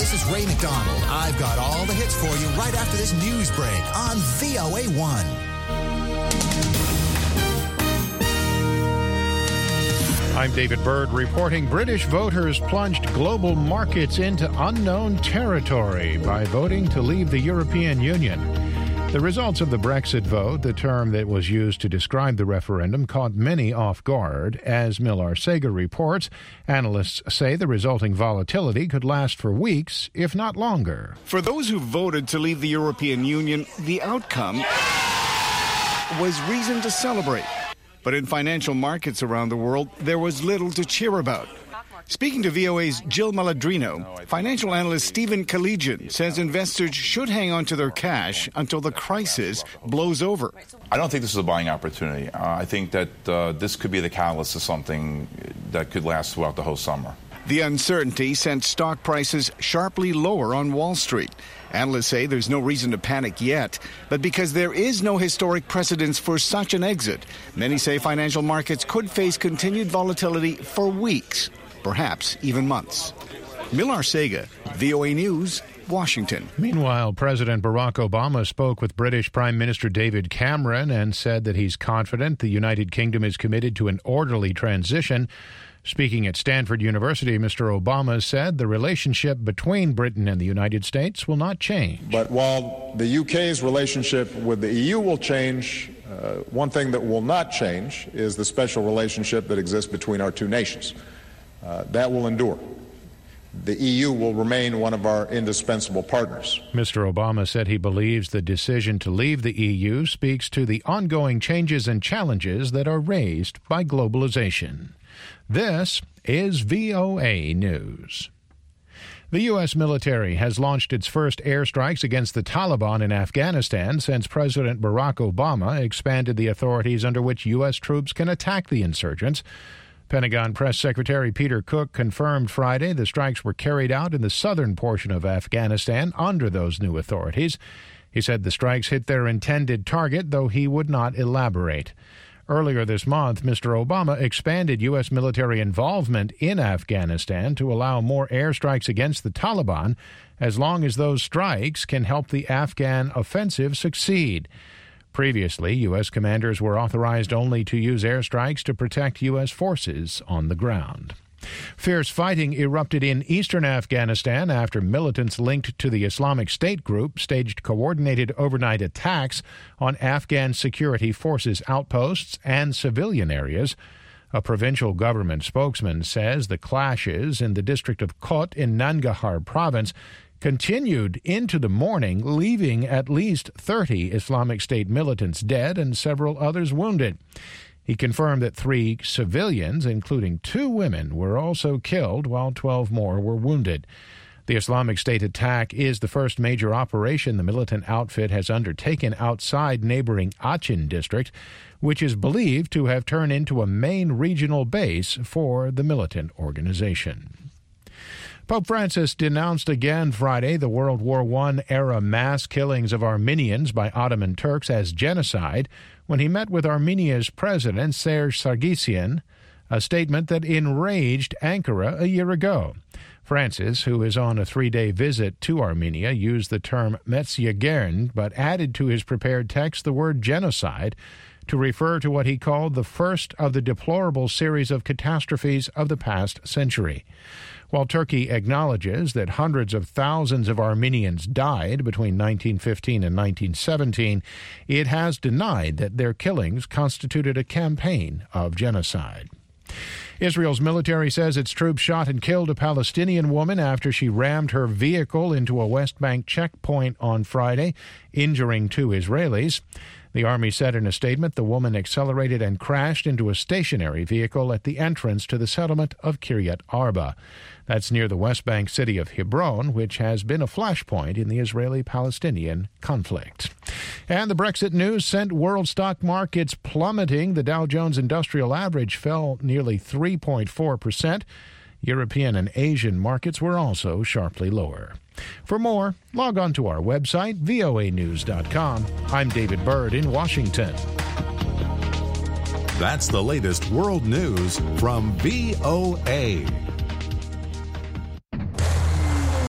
This is Ray McDonald. I've got all the hits for you right after this news break on VOA1. I'm David Byrd reporting British voters plunged global markets into unknown territory by voting to leave the European Union. The results of the Brexit vote, the term that was used to describe the referendum, caught many off guard. As Millar Sega reports, analysts say the resulting volatility could last for weeks, if not longer. For those who voted to leave the European Union, the outcome was reason to celebrate. But in financial markets around the world, there was little to cheer about. Speaking to VOA's Jill Maladrino, financial analyst Stephen Collegian says investors should hang on to their cash until the crisis blows over. I don't think this is a buying opportunity. I think that this could be the catalyst of something that could last throughout the whole summer. The uncertainty sent stock prices sharply lower on Wall Street. Analysts say there's no reason to panic yet, but because there is no historic precedence for such an exit, many say financial markets could face continued volatility for weeks, perhaps even months. Millar Sega, VOA News, Washington. Meanwhile, President Barack Obama spoke with British Prime Minister David Cameron and said that he's confident the United Kingdom is committed to an orderly transition. Speaking at Stanford University, Mr. Obama said the relationship between Britain and the United States will not change. But while the UK's relationship with the EU will change, one thing that will not change is the special relationship that exists between our two nations. That will endure. The EU will remain one of our indispensable partners. Mr. Obama said he believes the decision to leave the EU speaks to the ongoing changes and challenges that are raised by globalization. This is VOA News. The U.S. military has launched its first airstrikes against the Taliban in Afghanistan since President Barack Obama expanded the authorities under which U.S. troops can attack the insurgents. Pentagon Press Secretary Peter Cook confirmed Friday the strikes were carried out in the southern portion of Afghanistan under those new authorities. He said the strikes hit their intended target, though he would not elaborate. Earlier this month, Mr. Obama expanded U.S. military involvement in Afghanistan to allow more airstrikes against the Taliban, as long as those strikes can help the Afghan offensive succeed. Previously, U.S. commanders were authorized only to use airstrikes to protect U.S. forces on the ground. Fierce fighting erupted in eastern Afghanistan after militants linked to the Islamic State group staged coordinated overnight attacks on Afghan security forces outposts and civilian areas. A provincial government spokesman says the clashes in the district of Kot in Nangarhar province continued into the morning, leaving at least 30 Islamic State militants dead and several others wounded. He confirmed that 3 civilians, including 2 women, were also killed, while 12 more were wounded. The Islamic State attack is the first major operation the militant outfit has undertaken outside neighboring Achin district, which is believed to have turned into a main regional base for the militant organization. Pope Francis denounced again Friday the World War I-era mass killings of Armenians by Ottoman Turks as genocide when he met with Armenia's president, Serge Sargsyan, a statement that enraged Ankara a year ago. Francis, who is on a 3-day visit to Armenia, used the term Metzyagern, but added to his prepared text the word genocide to refer to what he called the first of the deplorable series of catastrophes of the past century. While Turkey acknowledges that hundreds of thousands of Armenians died between 1915 and 1917, it has denied that their killings constituted a campaign of genocide. Israel's military says its troops shot and killed a Palestinian woman after she rammed her vehicle into a West Bank checkpoint on Friday, injuring 2 Israelis. The Army said in a statement the woman accelerated and crashed into a stationary vehicle at the entrance to the settlement of Kiryat Arba. That's near the West Bank city of Hebron, which has been a flashpoint in the Israeli-Palestinian conflict. And the Brexit news sent world stock markets plummeting. The Dow Jones Industrial Average fell nearly 3.4%. European and Asian markets were also sharply lower. For more, log on to our website, voanews.com. I'm David Byrd in Washington. That's the latest world news from VOA.